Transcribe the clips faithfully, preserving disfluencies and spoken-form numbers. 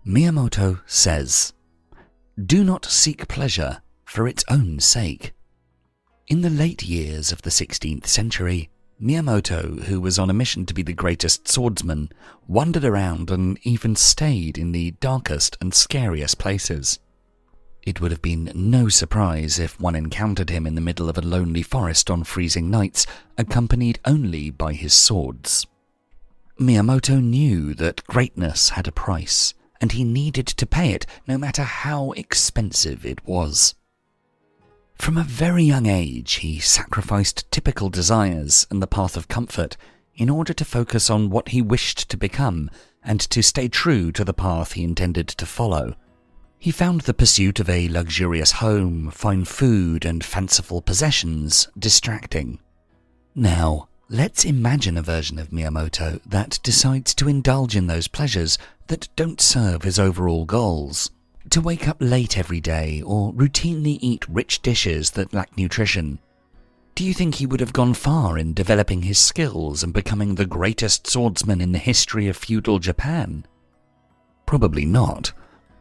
Miyamoto says, "Do not seek pleasure for its own sake." In the late years of the sixteenth century, Miyamoto, who was on a mission to be the greatest swordsman, wandered around and even stayed in the darkest and scariest places. It would have been no surprise if one encountered him in the middle of a lonely forest on freezing nights, accompanied only by his swords. Miyamoto knew that greatness had a price, and he needed to pay it no matter how expensive it was. From a very young age, he sacrificed typical desires and the path of comfort in order to focus on what he wished to become and to stay true to the path he intended to follow. He found the pursuit of a luxurious home, fine food, and fanciful possessions distracting. Now, let's imagine a version of Miyamoto that decides to indulge in those pleasures that don't serve his overall goals. To wake up late every day or routinely eat rich dishes that lack nutrition. Do you think he would have gone far in developing his skills and becoming the greatest swordsman in the history of feudal Japan? Probably not.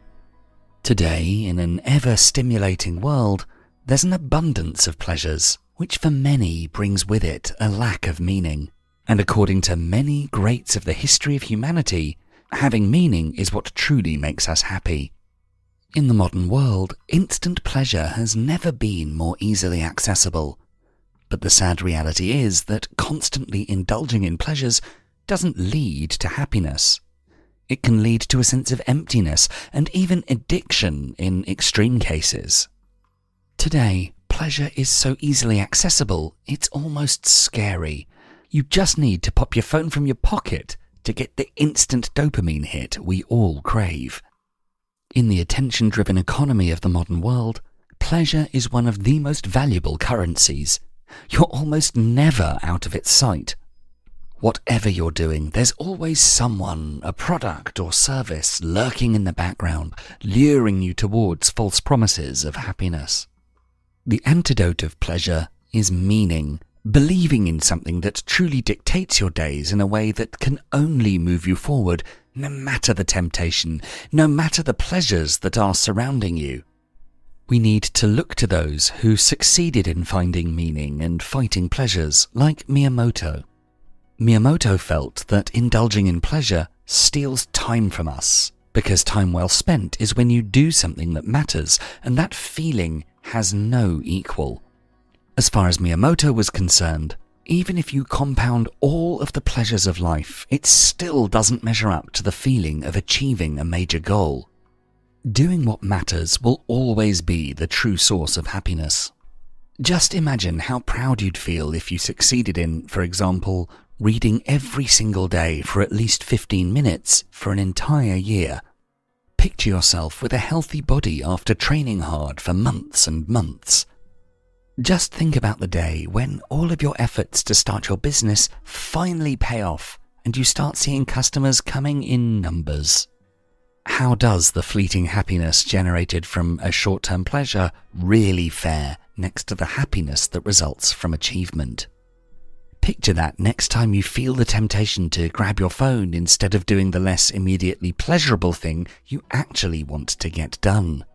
Today, in an ever-stimulating world, there's an abundance of pleasures, which for many brings with it a lack of meaning. And according to many greats of the history of humanity, having meaning is what truly makes us happy. In the modern world, instant pleasure has never been more easily accessible. But the sad reality is that constantly indulging in pleasures doesn't lead to happiness. It can lead to a sense of emptiness and even addiction in extreme cases. Today, pleasure is so easily accessible, it's almost scary. You just need to pop your phone from your pocket to get the instant dopamine hit we all crave. In the attention-driven economy of the modern world, pleasure is one of the most valuable currencies. You're almost never out of its sight. Whatever you're doing, there's always someone, a product or service lurking in the background, luring you towards false promises of happiness. The antidote of pleasure is meaning, believing in something that truly dictates your days in a way that can only move you forward, no matter the temptation, no matter the pleasures that are surrounding you. We need to look to those who succeeded in finding meaning and fighting pleasures, like Miyamoto. Miyamoto felt that indulging in pleasure steals time from us, because time well spent is when you do something that matters, and that feeling has no equal. As far as Miyamoto was concerned, even if you compound all of the pleasures of life, it still doesn't measure up to the feeling of achieving a major goal. Doing what matters will always be the true source of happiness. Just imagine how proud you'd feel if you succeeded in, for example, reading every single day for at least fifteen minutes for an entire year. Picture yourself with a healthy body after training hard for months and months. Just think about the day when all of your efforts to start your business finally pay off and you start seeing customers coming in numbers. How does the fleeting happiness generated from a short-term pleasure really fare next to the happiness that results from achievement? Picture that next time you feel the temptation to grab your phone instead of doing the less immediately pleasurable thing you actually want to get done.